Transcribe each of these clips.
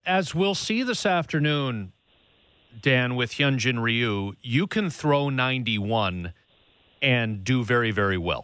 As we'll see this afternoon, Dan, with Hyunjin Ryu, you can throw 91 and do very, very well.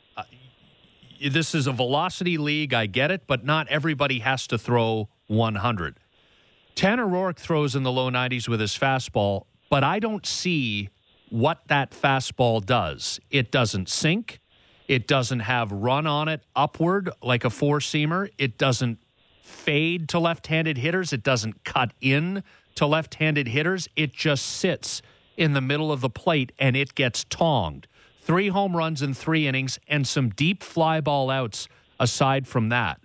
This is a velocity league, I get it, but not everybody has to throw 100. Tanner Roark throws in the low 90s with his fastball, but I don't see what that fastball does. It doesn't sink. It doesn't have run on it upward like a four-seamer. It doesn't fade to left-handed hitters. It doesn't cut in to left-handed hitters. It just sits in the middle of the plate, and it gets tonged. 3 home runs in 3 innings and some deep fly ball outs aside from that.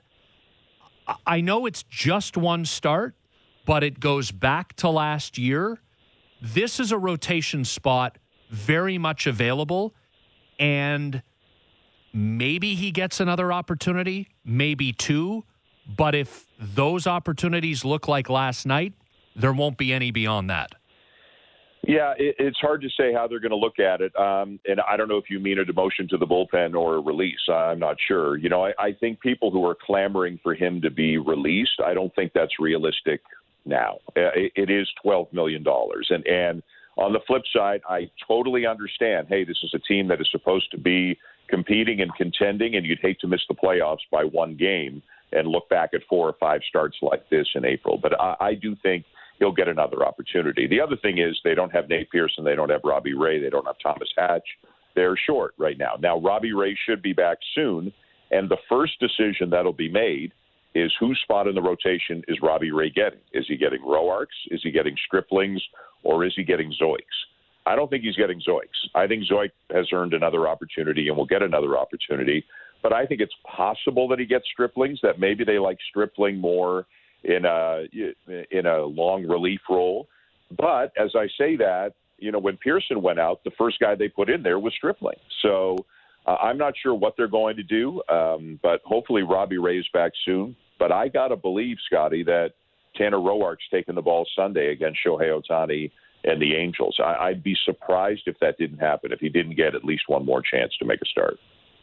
I know it's just one start, but it goes back to last year. This is a rotation spot very much available, and maybe he gets another opportunity, maybe 2, but if those opportunities look like last night, there won't be any beyond that. Yeah, it's hard to say how they're going to look at it. And I don't know if you mean a demotion to the bullpen or a release. I'm not sure. You know, I think people who are clamoring for him to be released, I don't think that's realistic now. It is $12 million. And on the flip side, I totally understand, hey, this is a team that is supposed to be competing and contending, and you'd hate to miss the playoffs by one game and look back at 4 or 5 starts like this in April. But I do think he'll get another opportunity. The other thing is they don't have Nate Pearson. They don't have Robbie Ray. They don't have Thomas Hatch. They're short right now. Now, Robbie Ray should be back soon, and the first decision that'll be made is whose spot in the rotation is Robbie Ray getting? Is he getting Roarks? Is he getting Striplings? Or is he getting Zoiks? I don't think he's getting Zoiks. I think Zoik has earned another opportunity and will get another opportunity. But I think it's possible that he gets Striplings, that maybe they like Stripling more in a long relief role. But as I say that, you know, when Pearson went out, the first guy they put in there was Stripling. So I'm not sure what they're going to do, but hopefully Robbie Ray's back soon. But I got to believe, Scotty, that Tanner Roark's taking the ball Sunday against Shohei Ohtani and the Angels. I'd be surprised if that didn't happen, if he didn't get at least one more chance to make a start.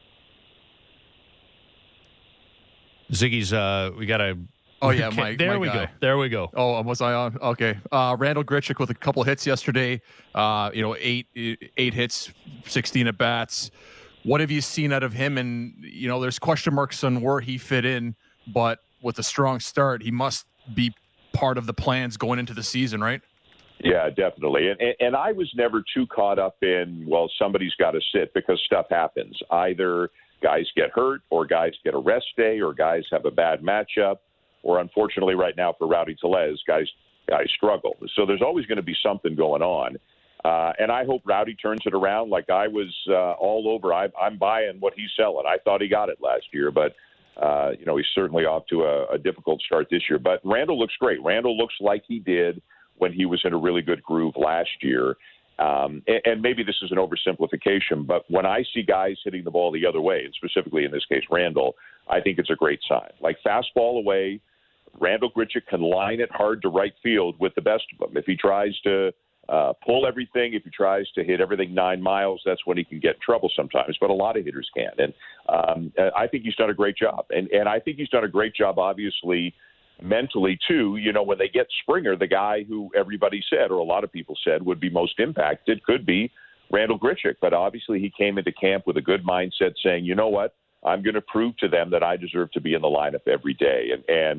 Ziggy's, we got to... Oh, yeah, Mike. There we go. There we go. Oh, was I on? Okay. Randall Grichuk with a couple hits yesterday. 8 hits, 16 at bats. What have you seen out of him? And, you know, there's question marks on where he fit in, but with a strong start, he must be part of the plans going into the season, right? Yeah, definitely. And I was never too caught up in, well, somebody's got to sit, because stuff happens. Either guys get hurt or guys get a rest day or guys have a bad matchup. Or unfortunately right now for Rowdy Tellez, guys struggle. So there's always going to be something going on. And I hope Rowdy turns it around. Like I was all over. I'm buying what he's selling. I thought he got it last year, but, he's certainly off to a difficult start this year. But Randall looks great. Randall looks like he did when he was in a really good groove last year. And maybe this is an oversimplification, but when I see guys hitting the ball the other way, and specifically in this case Randall, I think it's a great sign. Like fastball away, Randall Grichuk can line it hard to right field with the best of them. If he tries to pull everything, if he tries to hit everything 9 miles, that's when he can get in trouble sometimes. But a lot of hitters can. And I think he's done a great job. And I think he's done a great job, obviously, mentally, too. You know, when they get Springer, the guy who everybody said, or a lot of people said, would be most impacted could be Randall Grichuk. But obviously he came into camp with a good mindset saying, you know what, I'm going to prove to them that I deserve to be in the lineup every day.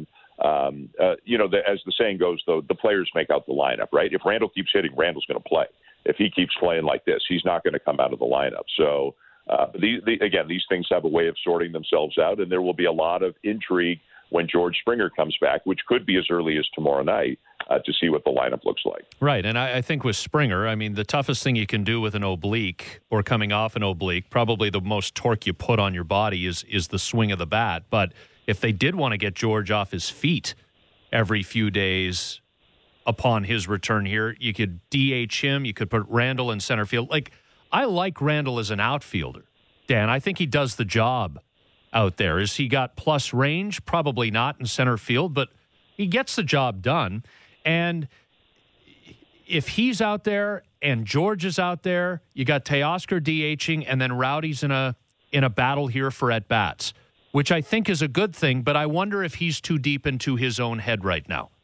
As the saying goes, though, the players make out the lineup, right? If Randall keeps hitting, Randall's going to play. If he keeps playing like this, he's not going to come out of the lineup. So, these things have a way of sorting themselves out, and there will be a lot of intrigue when George Springer comes back, which could be as early as tomorrow night, to see what the lineup looks like. Right, and I think with Springer, I mean, the toughest thing you can do with an oblique or coming off an oblique, probably the most torque you put on your body is the swing of the bat. But if they did want to get George off his feet every few days upon his return here, you could DH him, you could put Randall in center field. Like, I like Randall as an outfielder, Dan. I think he does the job out there. Has he got plus range? Probably not in center field, but he gets the job done. And if he's out there and George is out there, you got Teoscar DHing, and then Rowdy's in a battle here for at-bats, which I think is a good thing, but I wonder if he's too deep into his own head right now.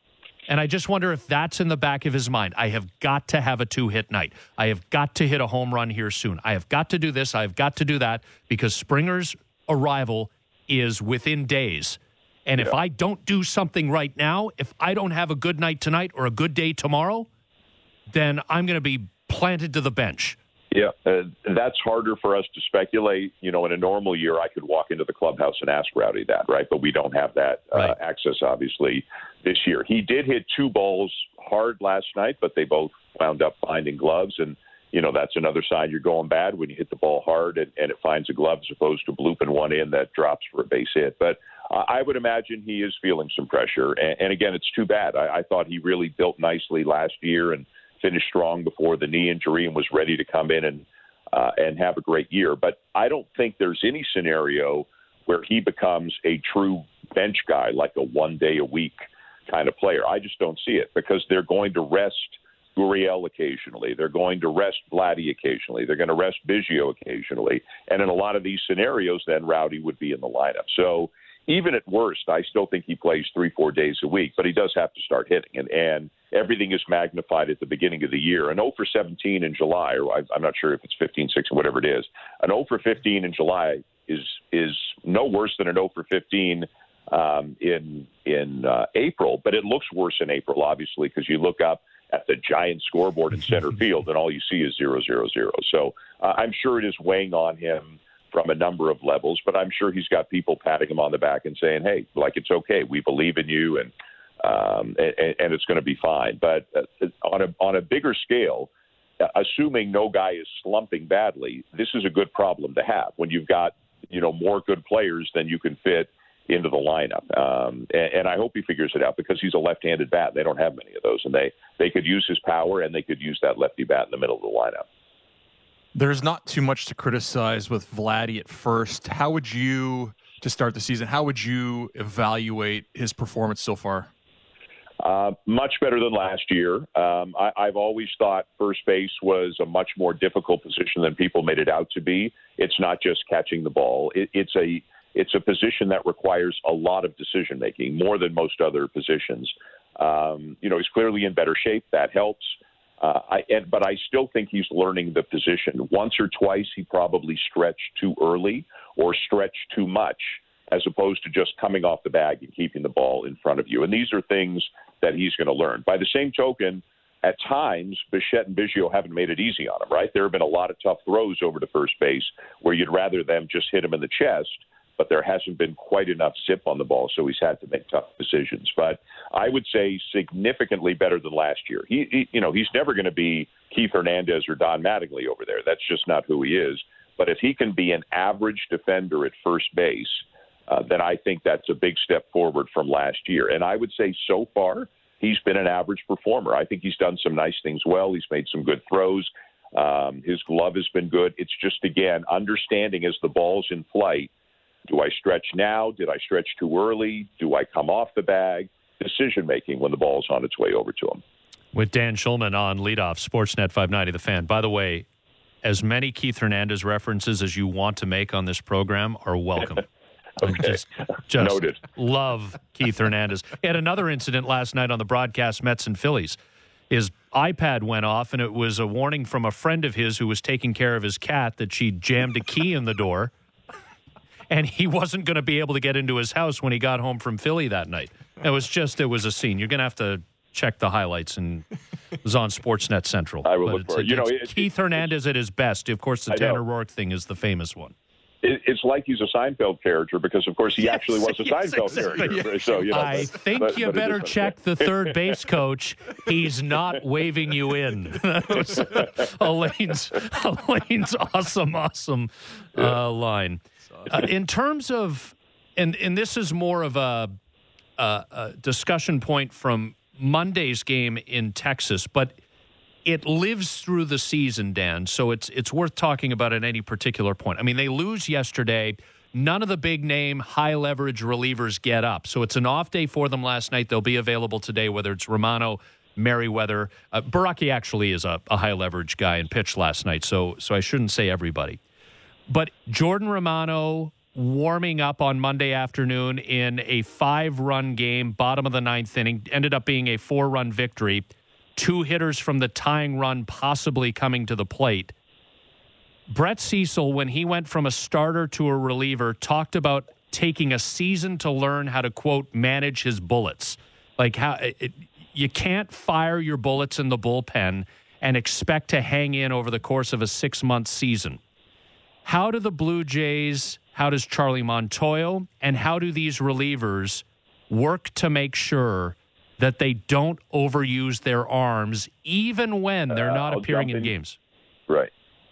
And I just wonder if that's in the back of his mind. I have got to have a 2-hit night. I have got to hit a home run here soon. I have got to do this. I have got to do that, because Springer's arrival is within days. And if I don't do something right now, if I don't have a good night tonight or a good day tomorrow, then I'm going to be planted to the bench. Yeah, that's harder for us to speculate. You know, in a normal year, I could walk into the clubhouse and ask Rowdy that, right? But we don't have that access, obviously, this year. He did hit 2 balls hard last night, but they both wound up finding gloves. And, you know, that's another sign you're going bad, when you hit the ball hard and it finds a glove, as opposed to blooping one in that drops for a base hit. But I would imagine he is feeling some pressure. And again, it's too bad. I thought he really built nicely last year and finished strong before the knee injury and was ready to come in and have a great year. But I don't think there's any scenario where he becomes a true bench guy, like a 1 day a week kind of player. I just don't see it, because they're going to rest Gurriel occasionally. They're going to rest Vladdy occasionally. They're going to rest Biggio occasionally. And in a lot of these scenarios, then Rowdy would be in the lineup. So even at worst, I still think he plays 3-4 days a week, but he does have to start hitting. And everything is magnified at the beginning of the year. An 0 for 17 in July, or I'm not sure if it's 15, 16, whatever it is. An 0 for 15 in July is no worse than an 0 for 15 in April, but it looks worse in April, obviously, because you look up at the giant scoreboard in center field and all you see is 0, 0, 0. So I'm sure it is weighing on him from a number of levels, but I'm sure he's got people patting him on the back and saying, hey, like, it's okay. We believe in you, and it's going to be fine. But on a bigger scale, assuming no guy is slumping badly, this is a good problem to have when you've got, you know, more good players than you can fit into the lineup. And I hope he figures it out, because he's a left-handed bat. They don't have many of those, and they could use his power, and they could use that lefty bat in the middle of the lineup. There's not too much to criticize with Vladdy at first. How would you, to start the season, how would you evaluate his performance so far? Much better than last year. I've always thought first base was a much more difficult position than people made it out to be. It's not just catching the ball. It's a position that requires a lot of decision making, more than most other positions. You know, he's clearly in better shape. That helps. But I still think he's learning the position. Once or twice, he probably stretched too early or stretched too much, as opposed to just coming off the bag and keeping the ball in front of you. And these are things that he's going to learn. By the same token, at times, Bichette and Biggio haven't made it easy on him, right? There have been a lot of tough throws over to first base where you'd rather them just hit him in the chest, but there hasn't been quite enough zip on the ball, so he's had to make tough decisions. But I would say significantly better than last year. He you know, he's never going to be Keith Hernandez or Don Mattingly over there. That's just not who he is. But if he can be an average defender at first base, then I think that's a big step forward from last year. And I would say so far, he's been an average performer. I think he's done some nice things well. He's made some good throws. His glove has been good. It's just, again, understanding as the ball's in flight, do I stretch now? Did I stretch too early? Do I come off the bag? Decision-making when the ball's on its way over to him. With Dan Schulman on leadoff, Sportsnet 590, The Fan. By the way, as many Keith Hernandez references as you want to make on this program are welcome. Okay. Just Noted. Love Keith Hernandez. He had another incident last night on the broadcast, Mets and Phillies. His iPad went off, and it was a warning from a friend of his who was taking care of his cat that she jammed a key in the door, and he wasn't going to be able to get into his house when he got home from Philly that night. It was a scene. You're going to have to check the highlights, and it was on Sportsnet Central. I will look for it. You know, Keith Hernandez at his best. Of course, the Tanner Roark thing is the famous one. It's like he's a Seinfeld character because, of course, he actually was a Seinfeld character. So, you know, I think you better check the third base coach. He's not waving you in. That was Elaine's awesome line. In terms of, and this is more of a discussion point from Monday's game in Texas, but it lives through the season, Dan, so it's worth talking about at any particular point. I mean, they lose yesterday. None of the big-name, high-leverage relievers get up. So it's an off day for them last night. They'll be available today, whether it's Romano, Merriweather. Baraki actually is a high-leverage guy and pitched last night, so I shouldn't say everybody. But Jordan Romano, warming up on Monday afternoon in a 5-run game, bottom of the 9th inning, ended up being a 4-run victory. 2 hitters from the tying run possibly coming to the plate. Brett Cecil, when he went from a starter to a reliever, talked about taking a season to learn how to, quote, manage his bullets. Like you can't fire your bullets in the bullpen and expect to hang in over the course of a 6-month season. How do the Blue Jays, how does Charlie Montoyo, and how do these relievers work to make sure that they don't overuse their arms, even when they're not appearing in games? Right.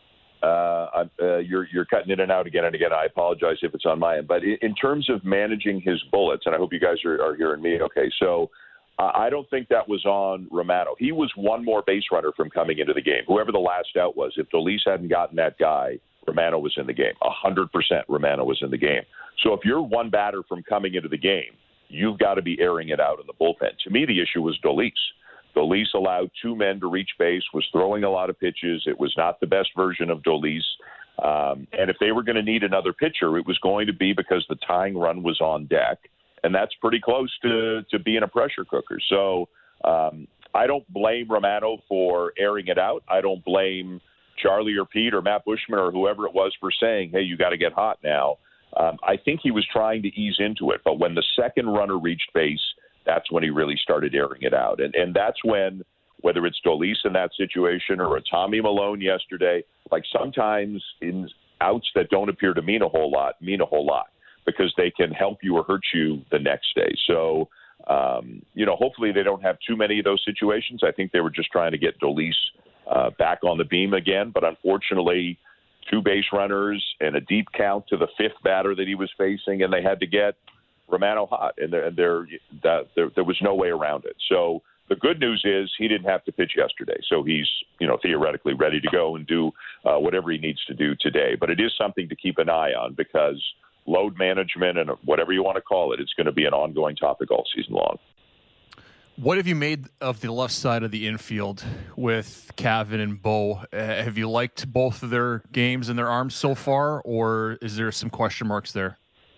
You're cutting in and out again and again. I apologize if it's on my end. But in terms of managing his bullets, and I hope you guys are hearing me okay, so I don't think that was on Romano. He was one more base runner from coming into the game. Whoever the last out was, if Dolis hadn't gotten that guy, Romano was in the game. 100% Romano was in the game. So if you're one batter from coming into the game, you've got to be airing it out in the bullpen. To me, the issue was Dolis. Dolis allowed 2 men to reach base, was throwing a lot of pitches. It was not the best version of Dolis. And if they were going to need another pitcher, it was going to be because the tying run was on deck. And that's pretty close to being a pressure cooker. So I don't blame Romano for airing it out. I don't blame Charlie or Pete or Matt Bushman or whoever it was for saying, hey, you got to get hot now. I think he was trying to ease into it. But when the second runner reached base, that's when he really started airing it out. And that's when, whether it's Dolis in that situation or a Tommy Malone yesterday, like sometimes in outs that don't appear to mean a whole lot, because they can help you or hurt you the next day. So, hopefully they don't have too many of those situations. I think they were just trying to get Dolis back on the beam again. But unfortunately, 2 base runners and a deep count to the 5th batter that he was facing, and they had to get Romano hot, and there was no way around it. So the good news is he didn't have to pitch yesterday, so he's theoretically ready to go and do whatever he needs to do today. But it is something to keep an eye on, because load management and whatever you want to call it, it's going to be an ongoing topic all season long. What have you made of the left side of the infield with Cavan and Bo? Have you liked both of their games and their arms so far, or is there some question marks there?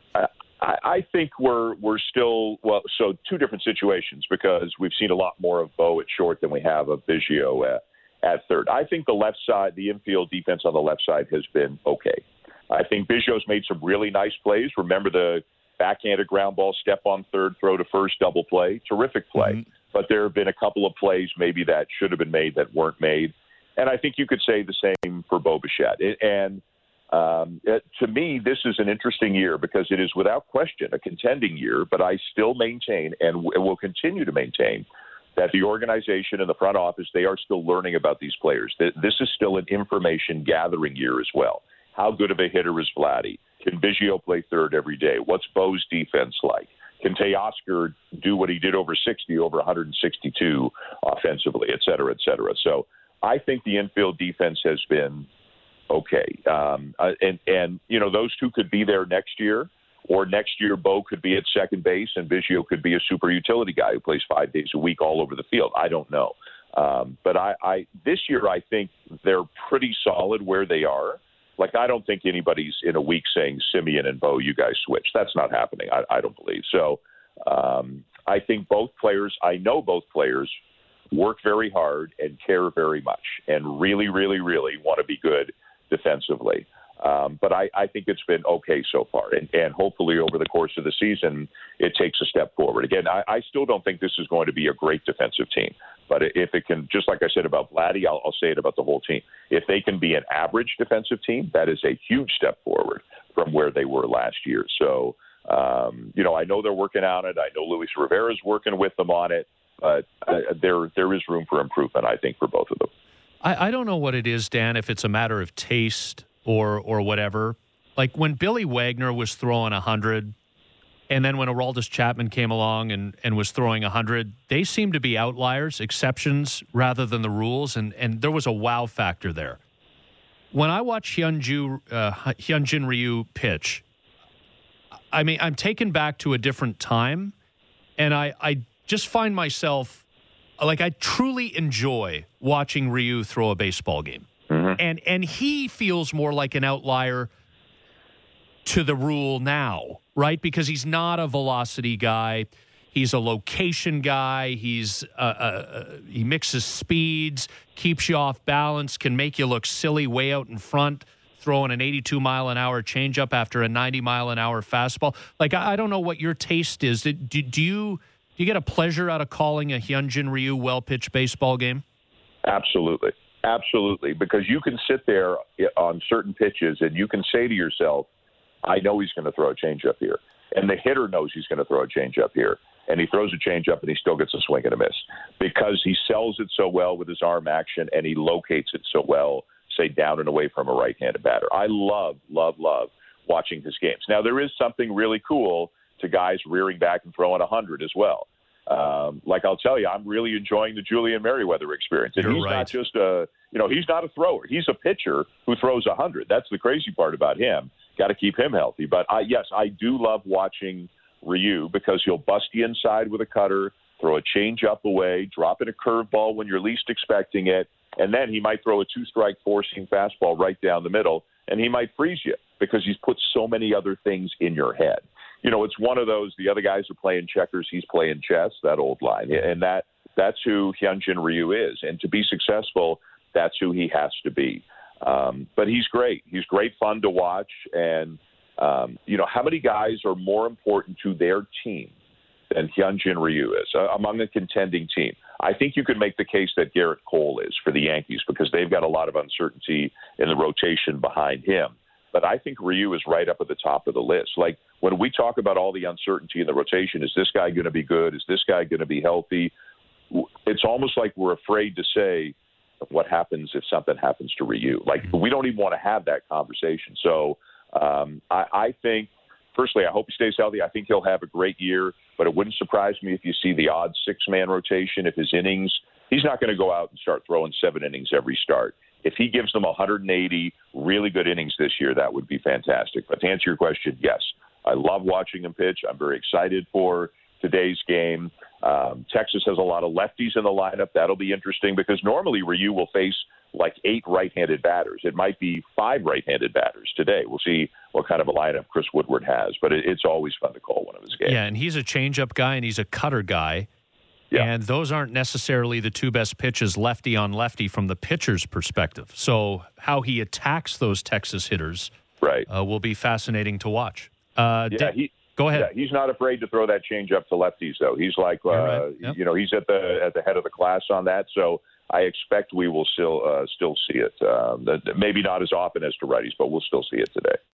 I think we're still, so 2 different situations, because we've seen a lot more of Bo at short than we have of Biggio at third. I think the left side, the infield defense on the left side has been okay. I think Biggio's made some really nice plays. Remember the backhanded ground ball, step on third, throw to first, double play, terrific play. Mm-hmm. But there have been a couple of plays maybe that should have been made that weren't made. And I think you could say the same for Bo Bichette. To me, this is an interesting year because it is without question a contending year, but I still maintain and will continue to maintain that the organization and the front office, they are still learning about these players. This is still an information gathering year as well. How good of a hitter is Vladdy? Can Biggio play third every day? What's Bo's defense like? Can Teoscar do what he did over 162 offensively, et cetera, et cetera? So I think the infield defense has been okay. Those 2 could be there next year, or next year Bo could be at second base and Biggio could be a super utility guy who plays 5 days a week all over the field. I don't know. But this year, I think they're pretty solid where they are. Like, I don't think anybody's in a week saying, Simeon and Bo, you guys switch. That's not happening, I don't believe. So I think I know both players work very hard and care very much and really, really, really want to be good defensively. But I think it's been okay so far. And hopefully over the course of the season, it takes a step forward. Again, I still don't think this is going to be a great defensive team. But if it can, just like I said about Vladdy, I'll say it about the whole team. If they can be an average defensive team, that is a huge step forward from where they were last year. So, I know they're working on it. I know Luis Rivera's working with them on it. But there is room for improvement, I think, for both of them. I don't know what it is, Dan, if it's a matter of taste or whatever. Like when Billy Wagner was throwing 100, and then when Aroldis Chapman came along and was throwing 100, they seemed to be outliers, exceptions rather than the rules, and there was a wow factor there. When I watch Hyunjin Ryu pitch, I mean, I'm taken back to a different time, and I just find myself, like, I truly enjoy watching Ryu throw a baseball game. Mm-hmm. And he feels more like an outlier to the rule now, right? Because he's not a velocity guy. He's a location guy. He mixes speeds, keeps you off balance, can make you look silly way out in front, throwing an 82-mile-an-hour changeup after a 90-mile-an-hour fastball. Like, I don't know what your taste is. Do you get a pleasure out of calling a Hyunjin Ryu well-pitched baseball game? Absolutely. Absolutely. Because you can sit there on certain pitches and you can say to yourself, I know he's going to throw a changeup here. And the hitter knows he's going to throw a changeup here. And he throws a changeup and he still gets a swing and a miss because he sells it so well with his arm action and he locates it so well, say, down and away from a right-handed batter. I love watching his games. Now, there is something really cool to guys rearing back and throwing 100 as well. Like I'll tell you, I'm really enjoying the Julian Merriweather experience. And he's not just he's not a thrower. He's a pitcher who throws 100. That's the crazy part about him. Got to keep him healthy. But yes, I do love watching Ryu because he'll bust you inside with a cutter, throw a changeup away, drop in a curveball when you're least expecting it, and then he might throw a 2-strike 4-seam fastball right down the middle, and he might freeze you because he's put so many other things in your head. It's one of those, the other guys are playing checkers, he's playing chess, that old line. And that's who Hyunjin Ryu is. And to be successful, that's who he has to be. But he's great. He's great fun to watch. And, how many guys are more important to their team than Hyunjin Ryu is among a contending team? I think you could make the case that Garrett Cole is for the Yankees because they've got a lot of uncertainty in the rotation behind him. But I think Ryu is right up at the top of the list. Like when we talk about all the uncertainty in the rotation, is this guy going to be good? Is this guy going to be healthy? It's almost like we're afraid to say what happens if something happens to Ryu. Like we don't even want to have that conversation. So I think, firstly, I hope he stays healthy. I think he'll have a great year, but it wouldn't surprise me if you see the odd 6-man rotation. If his innings, he's not going to go out and start throwing 7 innings every start. If he gives them 180 really good innings this year, that would be fantastic. But to answer your question, yes, I love watching him pitch. I'm very excited for today's game. Texas has a lot of lefties in the lineup. That'll be interesting because normally Ryu will face like 8 right-handed batters. It might be 5 right-handed batters today. We'll see what kind of a lineup Chris Woodward has, but it's always fun to call one of his games. Yeah, and he's a changeup guy and he's a cutter guy. Yeah. And those aren't necessarily the 2 best pitches lefty on lefty from the pitcher's perspective. So how he attacks those Texas hitters will be fascinating to watch. Go ahead. Yeah, he's not afraid to throw that changeup to lefties, though. He's like, he's at the head of the class on that. So I expect we will still see it. Maybe not as often as to righties, but we'll still see it today.